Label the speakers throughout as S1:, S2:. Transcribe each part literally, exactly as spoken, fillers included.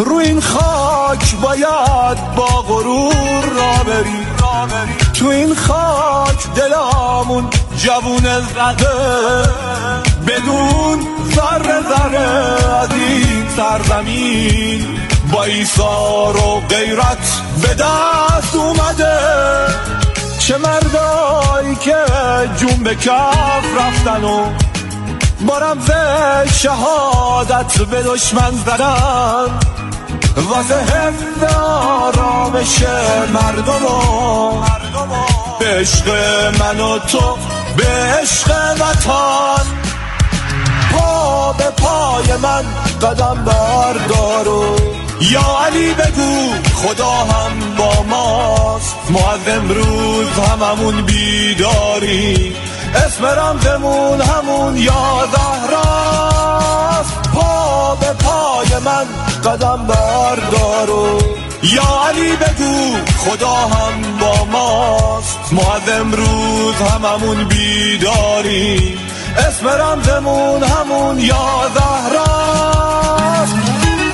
S1: رو این خاک باید با غرور را بری، تو این خاک دلامون جوون زده، بدون ذره ذره از این سرزمین با ایثار و غیرت به دست اومده. چه مردایی که جون به کف رفتن و با رمز شهادت به دشمن زدن، واسه حفظ آرامش مردم و به عشق من و تو، به عشق وطن. پا به پای من قدم بردار و یا علی بگو خدا هم با ماست، ما از امروز هممون بیداری، اسم رمزمون همون یا زهراست. پا به پای من قدم بردار و یا علی بگو خدا هم با ماست، ما از امروز هممون بیداری، اسم رمزمون همون یا زهراست.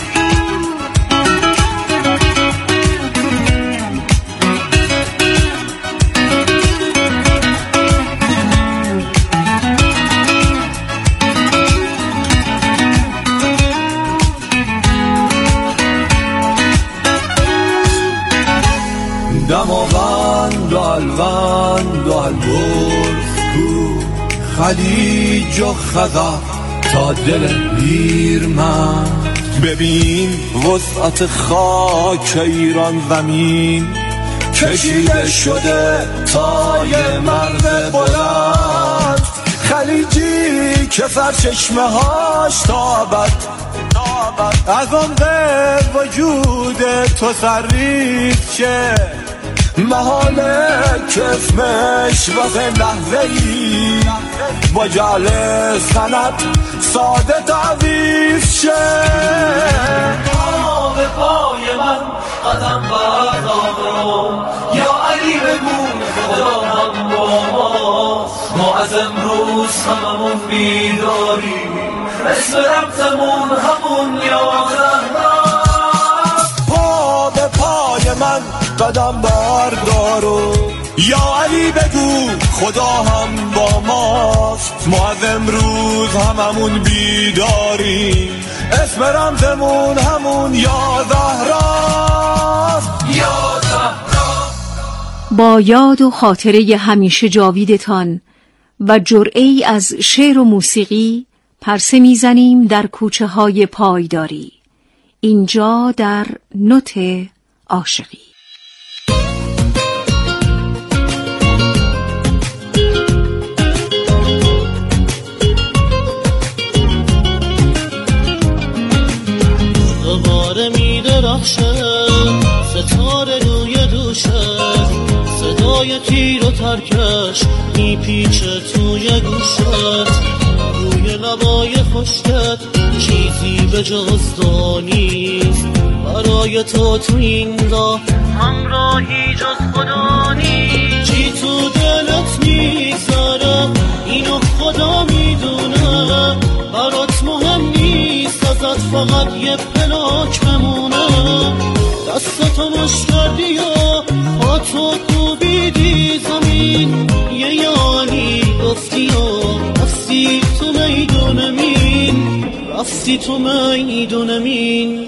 S1: دماوند و الوند و البرز کو، خلیج و خزر تا دل پیر من. ببین وسعت خاک ایران زمین، کشیده شده تای مرد بلند، خلیجی که سرچشمه هاش تابد از عمق وجود تو سریف شه، محاله که اسمش واسه لحظه ای با جعل سند ساده تعویض شه. پا به پای من قدم بردارم، یا علی بگو خدا هم با ماست، ما از امروز هممون بیداریم، اسم رمزمون همون یا زهراست. پا به پای من قدم بردار و یا علی بگو خدا هم با ماست، ما از امروز هممون بیداریم، اسم رمزمون همون یا زهراست، یا زهرا.
S2: با یاد و خاطره همیشه جاویدتان و جرعه‌ای از شعر و موسیقی پرسه میزنیم در کوچه های پایداری، اینجا در نوت عاشقی.
S3: دوباره میدرخشه ستاره روی دوشه، صدای تیر و ترکش میپیچه توی گوشت، روی لبای خشکت چیزی به جز تو نیست، برای تو تو این راه همراهی جز خدا نیست. چی تو دلت میگذره اینو خدا میدونه، برات مهم نیست ازت فقط یه پلاک بمونه. دستتو مش کردی و پاتو کوبیدی زمین، یه یانی گفتی و رفتی تو میدون مین، رفتی تو میدون مین.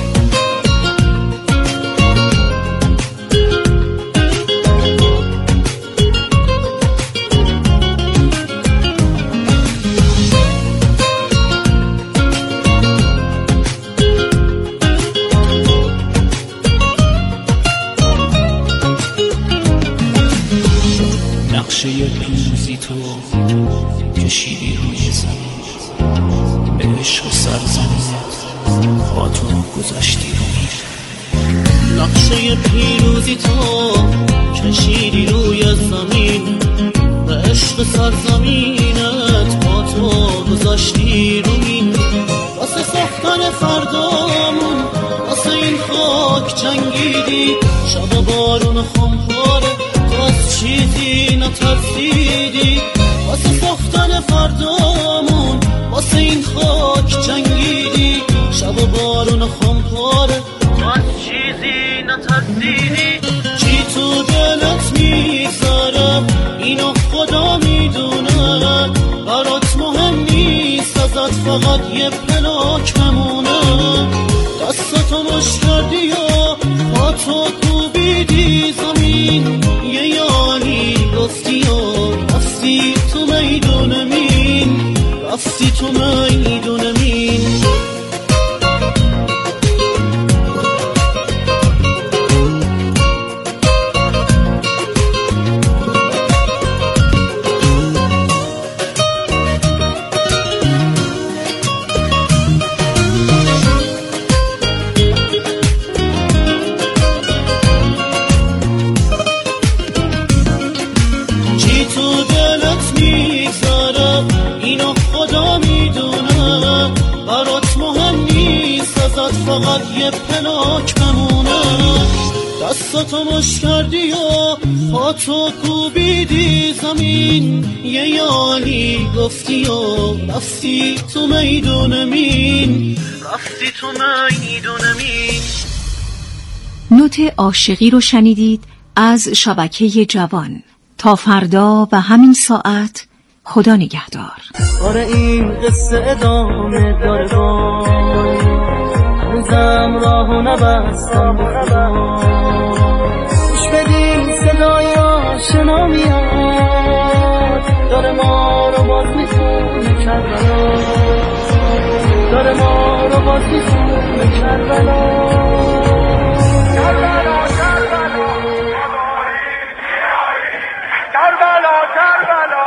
S4: نقشه پیروزی تو کشیدی روی زمین، به عشق سرزمینت خاطر گذاشتی روی.
S3: نقشه پیروزی تو کشیدی روی زمین، به عشق سرزمینت خاطر گذاشتی روی. واسه ساختن فردامون واسه این خاک جنگیدی، شب بارون خمپاره تو از چیزی نترسیدی. واسه ساختن فردامون واسه این خاک جنگیدی، شب بارون بارون خمپاره از چیزی نترسیدی چی تو دلت میگذاره اینو خدا میدونه برات مهم نیست ازت فقط یه پلاک ممونه دستاتو مش کردی و پاتو کوبیدی زمین یه یانی گفتی و رفتی تو میدون مین رفتی تو میدون مین فقط یه پلاک بمونه دستاتو مش کردی و پاتو کوبیدی زمین یه یانی گفتی و رفتی تو میدون مین رفتی تو میدون مین.
S2: نوت عاشقی رو شنیدید از شبکه جوان. تا فردا و همین ساعت خدا نگهدار.
S3: آره این قصه ادامه داره با هنوزم راهو نبستم بخدا گوش بدین صدای آشنا میاد داره ما رو باز میتونه کربلا داره ما رو باز میتونه کربلا کربلا کربلا کربلا کربلا.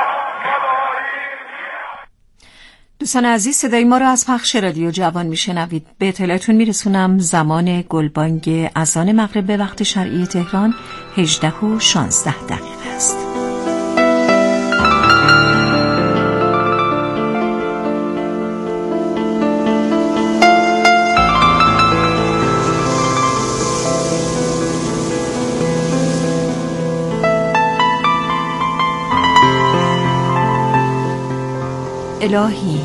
S2: دوستان عزیز، صدای ما را از پخش رادیو جوان میشنوید. به اطلاعتون میرسونم زمان گلبانگ اذان مغرب به وقت شرعی تهران هجده و شانزده دقیقه است. الهی،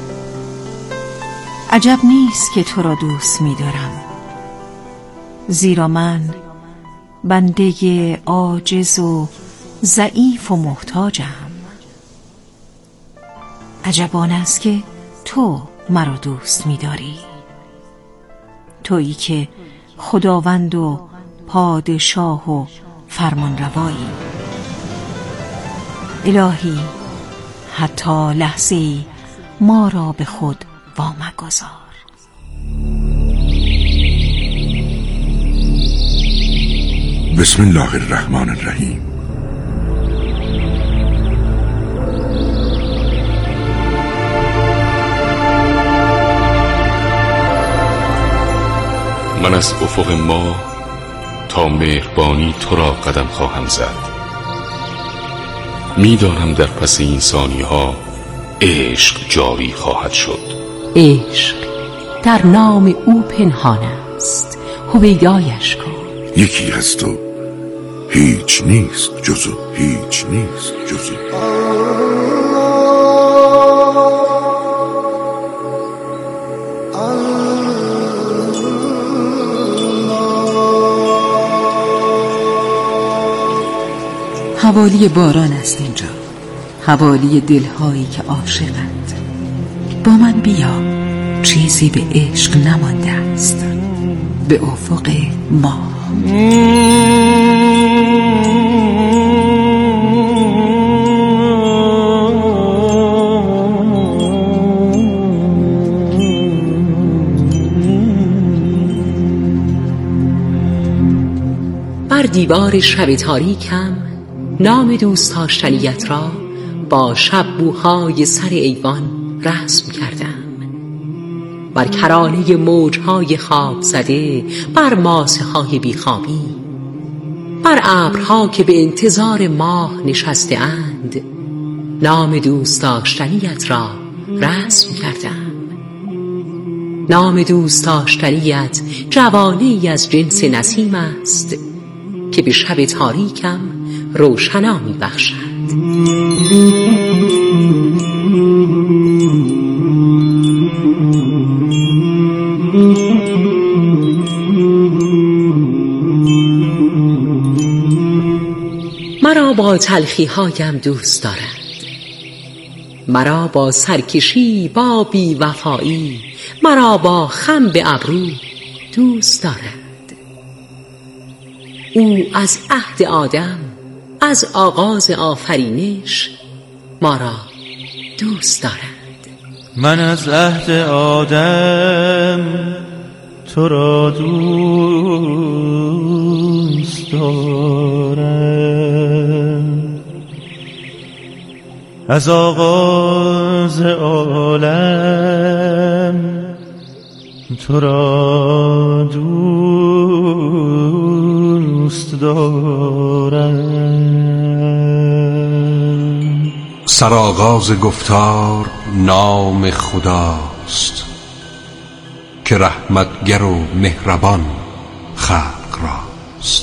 S2: عجب نیست که تو را دوست می دارم، زیرا من بنده عاجز و ضعیف و محتاجم. عجب آن است که تو مرا دوست می داری، تویی که خداوند و پادشاه و فرمان روایی. الهی، حتی لحظه‌ای ما را به خود وامگذار.
S5: بسم الله الرحمن الرحیم.
S6: من از افق ما تا مهربانی تو را قدم خواهم زد. میدانم در پس این ثانیه ها عشق جاری خواهد شد.
S7: عشق در نام او پنهان است، هویدایش کن.
S5: یکی هست و هیچ نیست جزو هیچ نیست جزو
S7: حوالی باران است اینجا، حوالی دلهایی که عاشقند. با من بیا، چیزی به عشق نمانده است. به افق ما بر دیوار شب تاریکم نام دوست داشتنیت را با شب‌بوهای سر ایوان رسم کردم. بر کرانه موجهای خواب زده، بر ماسه های بیخوابی، بر ابرها که به انتظار ماه نشسته اند، نام دوست داشتنیت را رسم کردم. نام دوست داشتنیت جوانه‌ای از جنس نسیم است که به شب تاریکم روشنا می بخشد. مرا با تلخی هایم دوست دارد، مرا با سرکشی، با بی‌وفایی، مرا با خم به ابرو دوست دارد. او از عهد آدم، از آغاز آفرینش ما را دوست دارد.
S3: من از عهد آدم تو را دوست دارم، از آغاز عالم تو را دوست دارم.
S5: سرآغاز گفتار نام خداست که رحمتگر و مهربان خلق راست.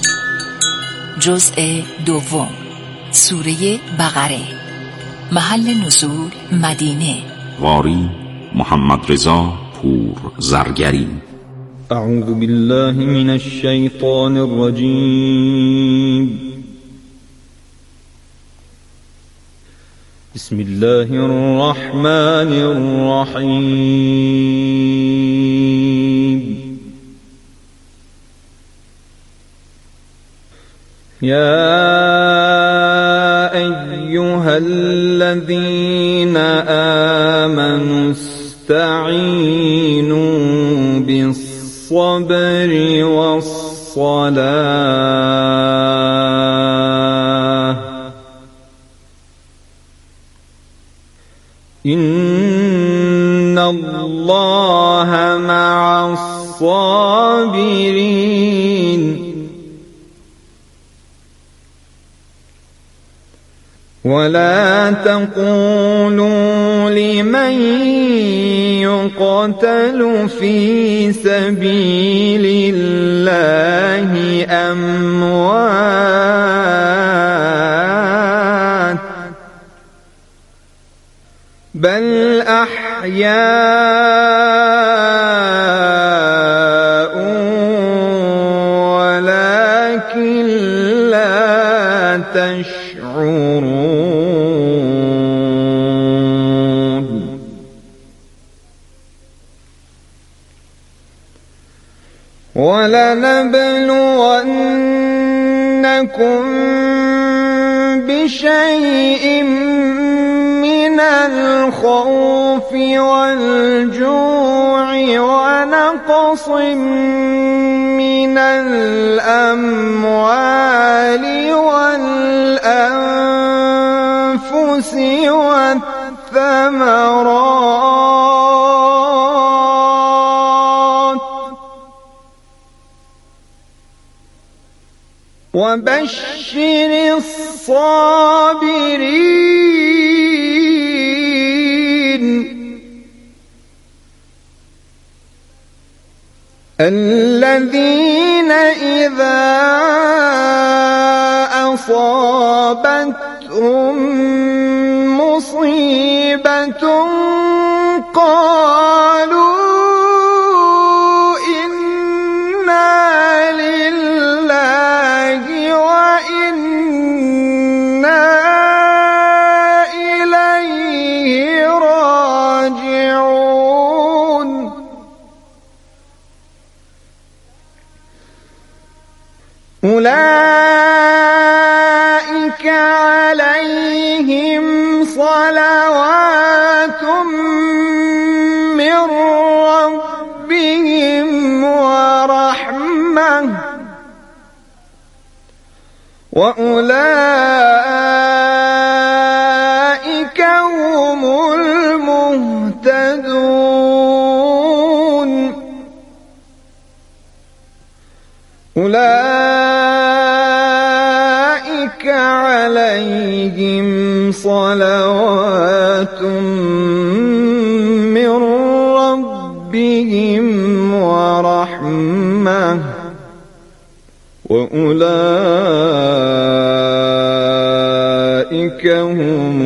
S8: جزء دوم، سوره بقره. محل نزول مدینه.
S9: واری محمد رضا پور زرگری.
S3: اعوذ بالله من الشیطان الرجیم. بسم الله الرحمن الرحیم. یا ایها الذین آمنوا استعینوا بالصبر والصلاة إن الله مع الصابرين. ولا تقولوا لمن يقتل في سبيل الله أموات بل أحياء ولكن لا تشعرون. ولنبلونكم بشيء من الخوف والجوع ونقص من الأموال والأنفس والثمرات وبشر الصابرين الذين إذا أصابتهم مصيبة قالوا إنا لله وإنا إليه راجعون. أولئك عليهم صلوات من ربهم ورحمة وأولئك هم المهتدون. أولئك عليهم صلوات من ربهم ورحمة وأولئك هم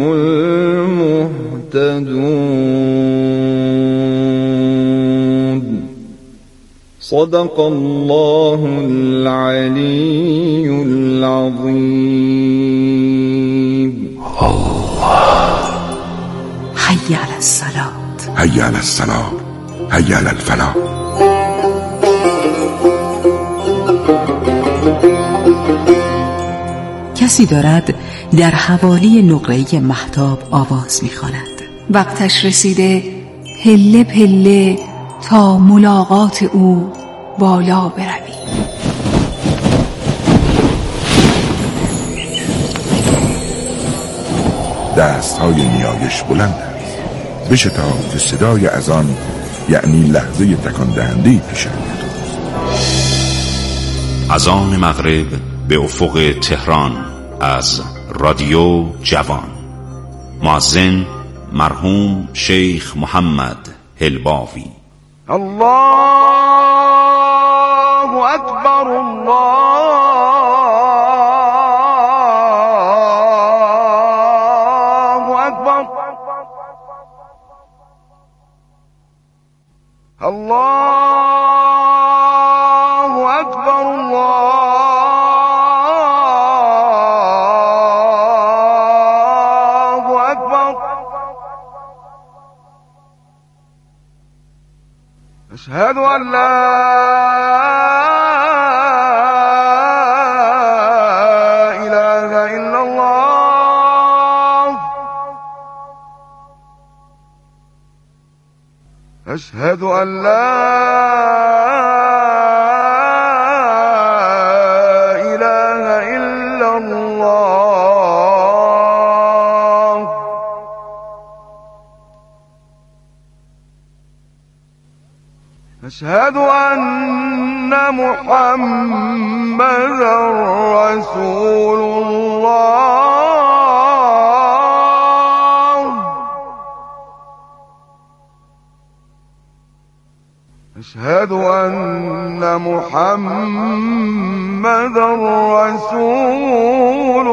S3: المهتدون.
S10: صدق الله العلی العظیم.
S2: حی علی الصلاة،
S5: حی علی الصلاة، حی علی الفلاح.
S11: کسی دارد در حوالی نقره مهتاب آواز می‌خواند.
S2: وقتش رسیده پله پله تا ملاقات او بالا بروی.
S5: دست های نیایش بلند است، بشتاب که صدای اذان یعنی لحظه تکان دهنده پیش آید.
S9: اذان مغرب به افق تهران از رادیو جوان. مؤذن مرحوم شیخ محمد هلباوی.
S1: الله اکبر، الله اکبر، الله اکبر، الله اکبر. أشهد أن لا إله إلا الله، أشهد أن لا إله إلا الله، أشهد أن محمدا رسول الله، أشهد أن محمدا رسول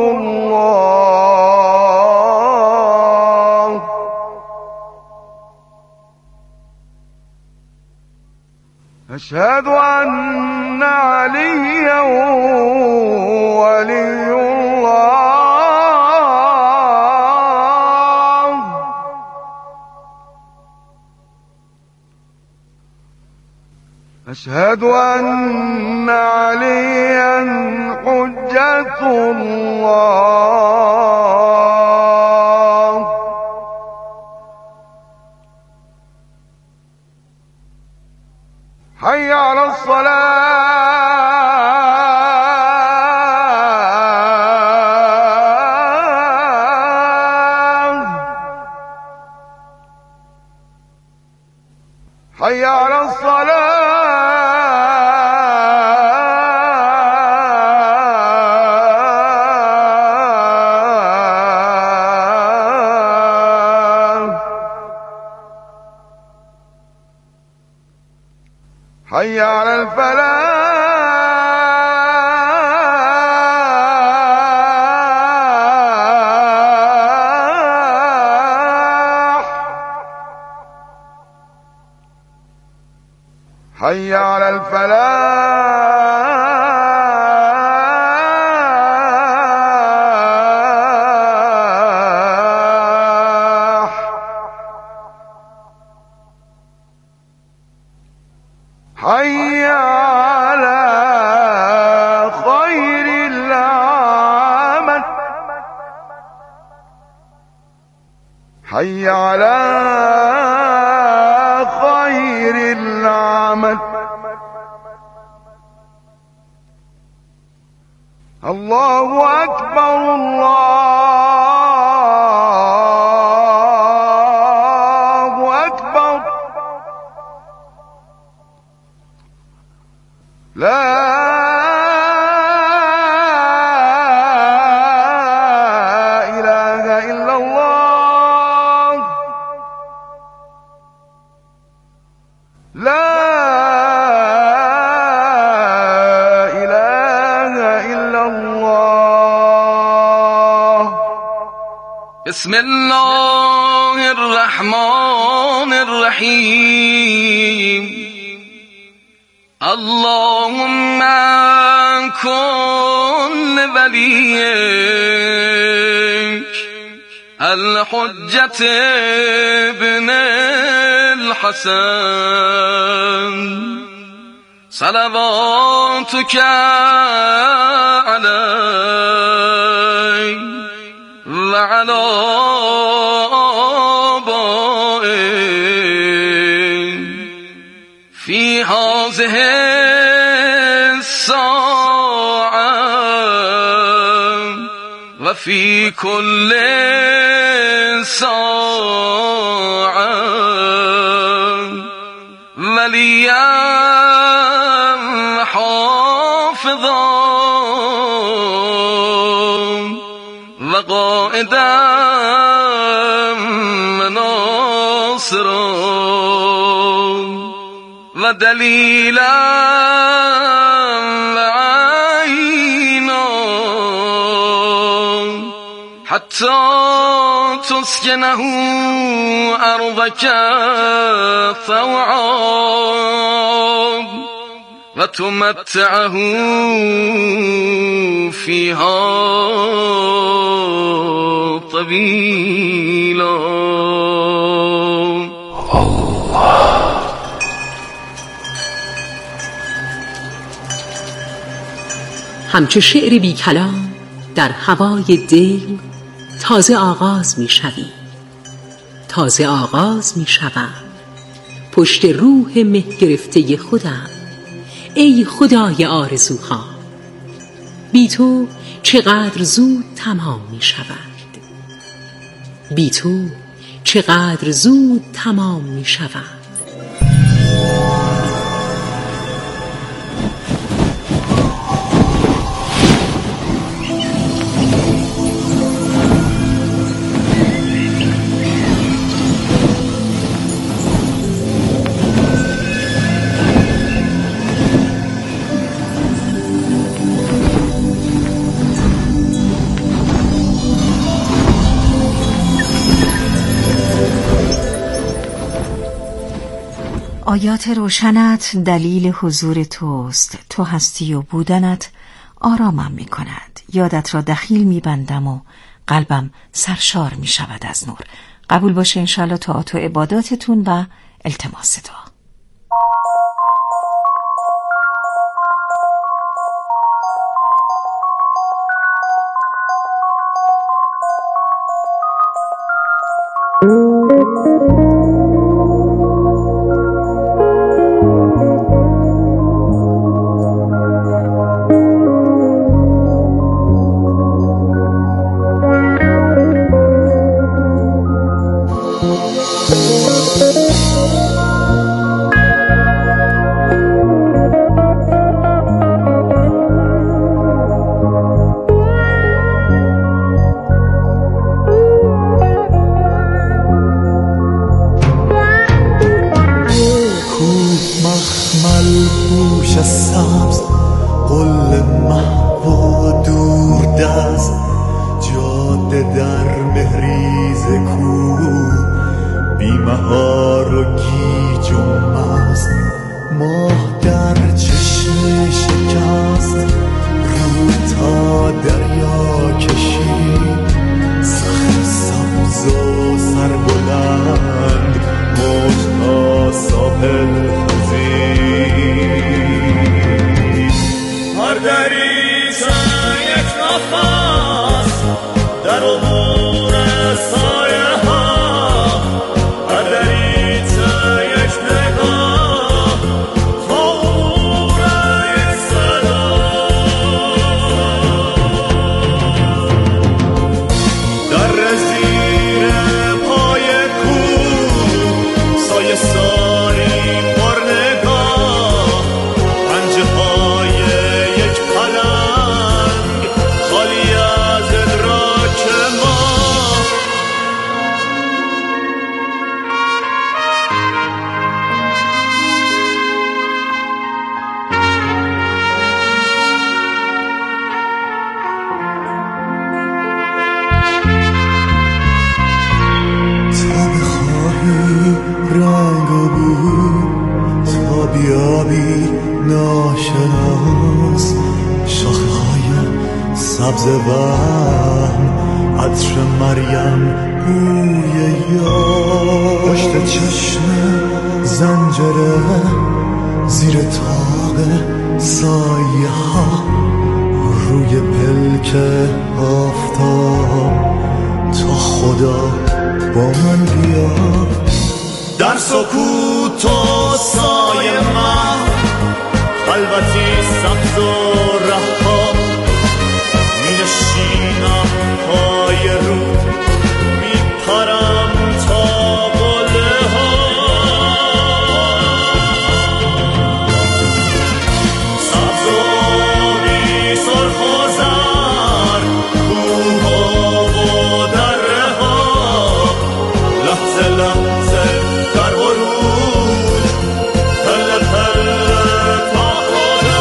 S1: الله، أشهد أن عليا ولي الله، أشهد أن عليا حجة الله، حي على الصلاة، حي على الصلاة، حي على الفلاح، حي على الفلاح، حي على خير العمل، حي على خير العمل. الله أكبر، الله أكبر، لا إله إلا الله، لا إله إلا الله. بسم الله الرحمن الرحيم.
S12: اللهم كن لوليك الحجة ابن الحسن صلواتك عليه وعلى آبائه في هذه الساعة وفي كل ساعة وليا حافظا وقائدا وناصرا ودليلا وعينا حتى تسكنه أرضك طوعا وتمتعه فيها طويلا.
S7: همچو شعر بی کلام در هوای دل تازه آغاز می شوی، تازه آغاز می شوم پشت روح مه گرفته خودم. ای خدای آرزوها، بی تو چقدر زود تمام می شود، بی تو چقدر زود تمام می شود.
S2: آیات روشنت دلیل حضور توست، تو هستی و بودنت آرامم می کند. یادت را دخیل می بندم و قلبم سرشار می شود از نور. قبول باشه انشالله طاعت و عباداتتون و التماس دعا.
S1: پوش سبز قل محو و دور دست جاده در مهریز کوه بی مهار و گیج و مست ماه در چشم شکست رو تا دریا کشید صخر سبز و سربلند موج تا ساحل هر دریچه یک نفس در امور سایه ها، هر دریچه یک نگاه تا امور ناشناس، شاخه های سبز وهم، عطر مریم، بوی یار، پشت چشم زنجره، زیر تاق سایه ها، روی پلک آفتاب، تا خدا با من بیا. در سکوت و سایه من، خلوتی سبز و رها، می نشینم پای رود، می پرم تا قله ها. سبز و بی سرخ و زرد، کوه و دره ها، لحظه لحظه در ورود، پله پله تا خدا.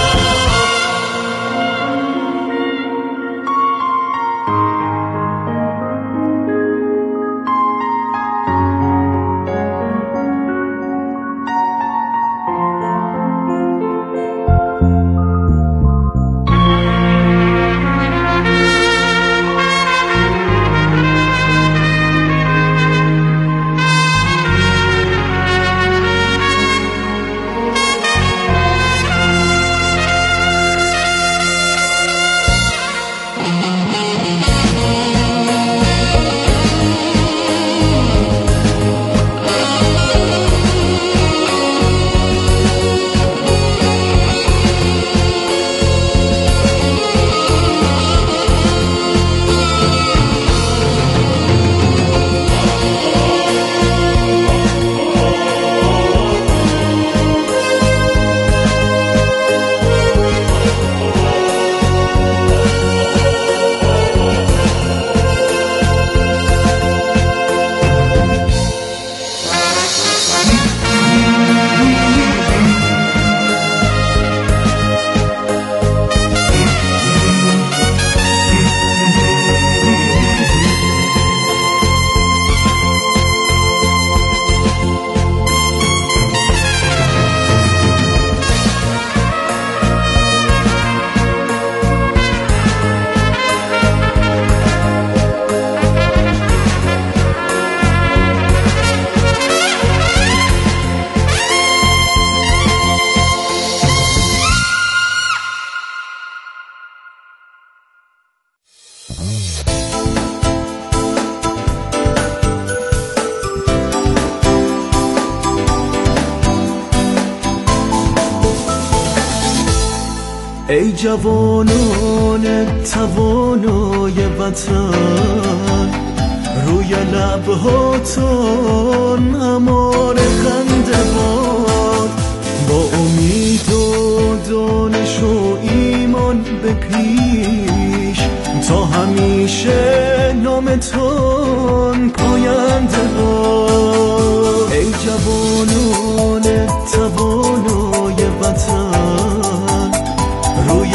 S1: ای جوانان توانای وطن، روی لبهاتون امان خنده باد، با امید و دانش و ایمان به پیش، تا همیشه نامتون پاینده باد. ای جوانان توانای وطن، روی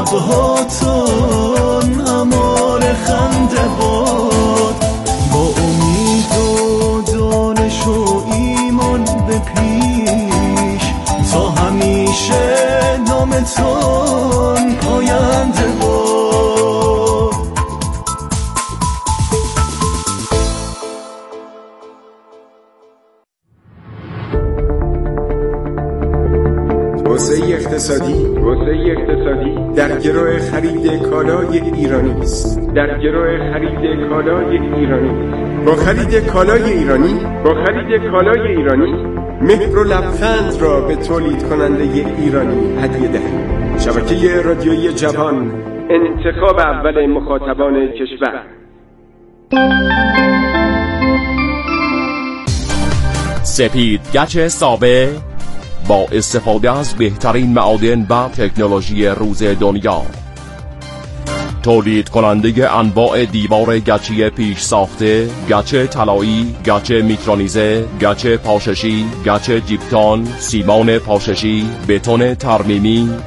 S1: لبهاتون امان خنده باد، با امید و دانش و ایمان به پیش، تا همیشه نامتون پاینده باد.
S13: توسعه اقتصادی توسعه اقتصادی در گرو خرید کالای ایرانی است. در گرو خرید کالای ایرانی با خرید کالای ایرانی با خرید کالای ایرانی مهر و لبخند را به تولید کننده ایرانی هدیه دهید. شبکه رادیویی جوان، انتخاب اول مخاطبان کشور.
S14: سپید گچ سابه با استفاده از بهترین معادن و تکنولوژی روز دنیا، تولید کننده انواع دیوار گچی پیش ساخته، گچ طلایی، گچ میکرونیزه، گچ پاششی، گچ جیپتان، سیمان پاششی، بتون ترمیمی،